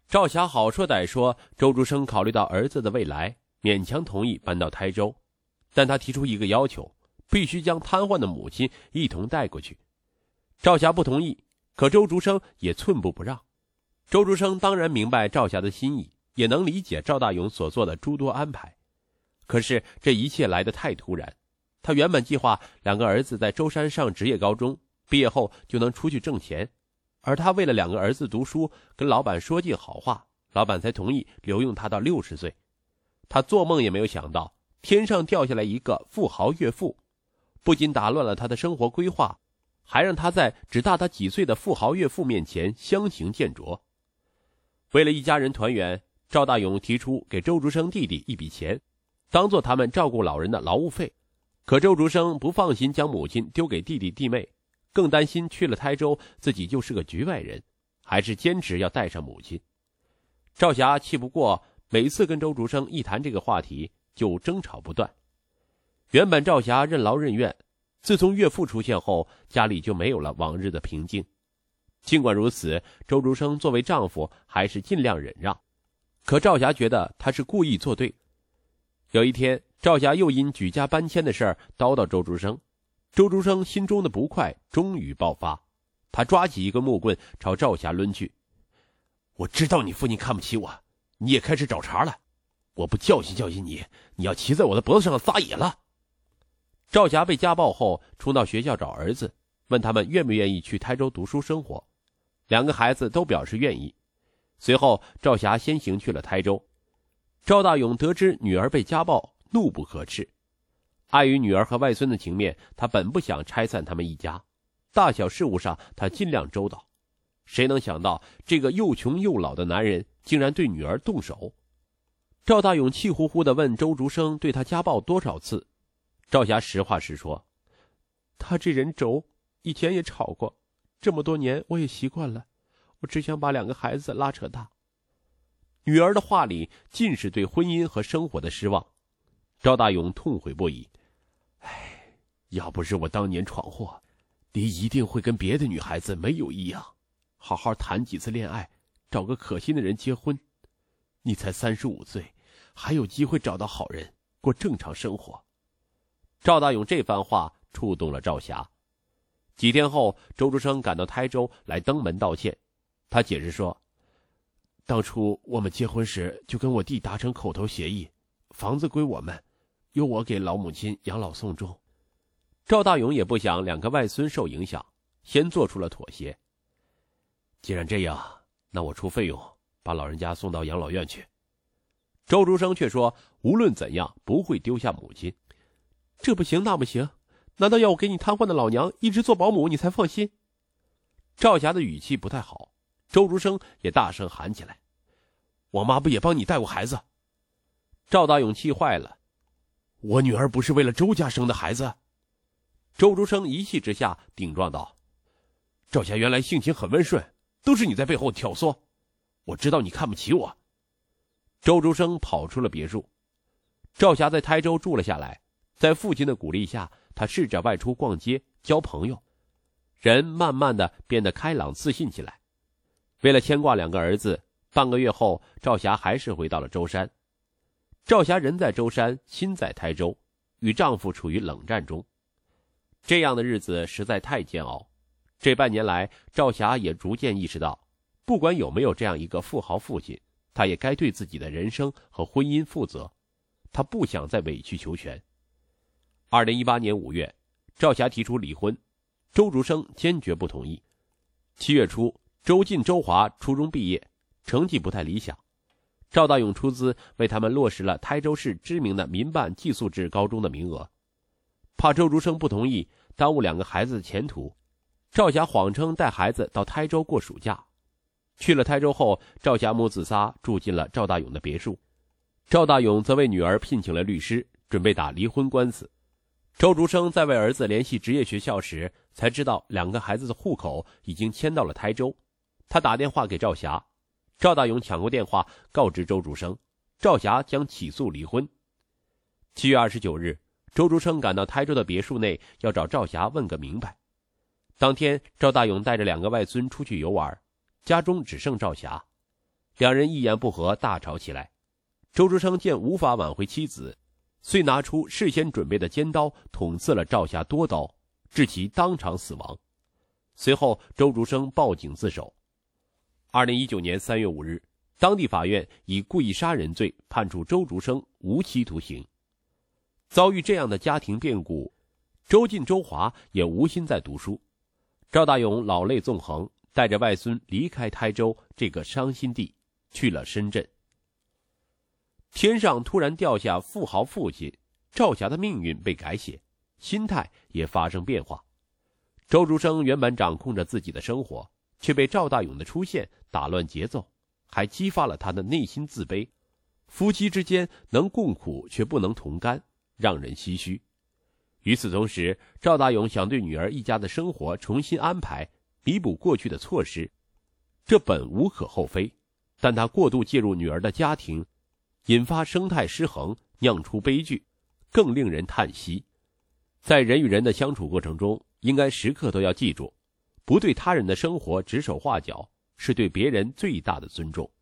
赵霞好说歹说，周竹生考虑到儿子的未来，勉强同意搬到台州，但他提出一个要求，必须将瘫痪的母亲一同带过去。赵霞不同意，可周竹生也寸步不让。周竹生当然明白赵霞的心意，也能理解赵大勇所做的诸多安排。可是这一切来得太突然，他原本计划两个儿子在舟山上职业高中，毕业后就能出去挣钱，而他为了两个儿子读书，跟老板说尽好话，老板才同意留用他到60岁。他做梦也没有想到，天上掉下来一个富豪岳父，不仅打乱了他的生活规划，还让他在只大他几岁的富豪岳父面前相形见拙。为了一家人团圆，赵大勇提出给周竹生弟弟一笔钱，当做他们照顾老人的劳务费。可周竹生不放心将母亲丢给弟弟弟妹，更担心去了台州自己就是个局外人，还是坚持要带上母亲。赵霞气不过，每次跟周竹生一谈这个话题就争吵不断。原本赵霞任劳任怨，自从岳父出现后，家里就没有了往日的平静。尽管如此，周竹生作为丈夫还是尽量忍让，可赵霞觉得他是故意作对。有一天，赵霞又因举家搬迁的事儿叨叨周竹生，周竹生心中的不快终于爆发，他抓起一根木棍朝赵霞抡去。我知道你父亲看不起我，你也开始找茬了，我不教训教训你，你要骑在我的脖子上撒野了。赵霞被家暴后冲到学校找儿子，问他们愿不愿意去台州读书生活。两个孩子都表示愿意。随后赵霞先行去了台州。赵大勇得知女儿被家暴，怒不可遏。碍于女儿和外孙的情面，他本不想拆散他们一家，大小事务上他尽量周到。谁能想到这个又穷又老的男人竟然对女儿动手。赵大勇气呼呼地问周竹生对他家暴多少次。赵霞实话实说，他这人轴，以前也吵过，这么多年我也习惯了，我只想把两个孩子拉扯大。女儿的话里尽是对婚姻和生活的失望。赵大勇痛悔不已，要不是我当年闯祸，你一定会跟别的女孩子没有一样，好好谈几次恋爱，找个可心的人结婚。你才35岁，还有机会找到好人，过正常生活。赵大勇这番话触动了赵霞。几天后，周竹生赶到台州来登门道歉。他解释说，当初我们结婚时就跟我弟达成口头协议，房子归我们，由我给老母亲养老送终。赵大勇也不想两个外孙受影响，先做出了妥协。既然这样，那我出费用把老人家送到养老院去。周竹生却说，无论怎样不会丢下母亲。这不行那不行，难道要我给你瘫痪的老娘一直做保姆你才放心？赵霞的语气不太好，周竹生也大声喊起来，我妈不也帮你带过孩子？赵大勇气坏了，我女儿不是为了周家生的孩子？周竹生一气之下顶撞道，赵霞原来性情很温顺，都是你在背后挑唆，我知道你看不起我。周竹生跑出了别墅。赵霞在台州住了下来，在父亲的鼓励下，他试着外出逛街交朋友，人慢慢的变得开朗自信起来。为了牵挂两个儿子，半个月后赵霞还是回到了舟山。赵霞人在舟山，心在台州，与丈夫处于冷战中。这样的日子实在太煎熬。这半年来，赵霞也逐渐意识到，不管有没有这样一个富豪父亲，她也该对自己的人生和婚姻负责。她不想再委曲求全。2018年5月，赵霞提出离婚，周竹生坚决不同意。7月初，周进、周华初中毕业，成绩不太理想。赵大勇出资为他们落实了台州市知名的民办寄宿制高中的名额。怕周竹生不同意，耽误两个孩子的前途，赵霞谎称带孩子到台州过暑假。去了台州后，赵霞母子仨住进了赵大勇的别墅。赵大勇则为女儿聘请了律师，准备打离婚官司。周竹生在为儿子联系职业学校时，才知道两个孩子的户口已经迁到了台州。他打电话给赵霞，赵大勇抢过电话告知周竹生，赵霞将起诉离婚。7月29日，周竹生赶到台州的别墅内，要找赵霞问个明白。当天，赵大勇带着两个外孙出去游玩，家中只剩赵霞。 两人一言不合大吵起来。周竹生见无法挽回妻子，遂拿出事先准备的尖刀捅刺了赵霞多刀，致其当场死亡。随后周竹生报警自首。2019年3月5日，当地法院以故意杀人罪判处周竹生无期徒刑。遭遇这样的家庭变故，周进、周华也无心再读书。赵大勇老泪纵横，带着外孙离开台州这个伤心地，去了深圳。天上突然掉下富豪父亲，赵霞的命运被改写，心态也发生变化。周竹生原本掌控着自己的生活，却被赵大勇的出现打乱节奏，还激发了他的内心自卑。夫妻之间能共苦却不能同甘，让人唏嘘。与此同时，赵大勇想对女儿一家的生活重新安排，弥补过去的错失，这本无可厚非，但他过度介入女儿的家庭，引发生态失衡，酿出悲剧，更令人叹息。在人与人的相处过程中，应该时刻都要记住，不对他人的生活指手画脚，是对别人最大的尊重。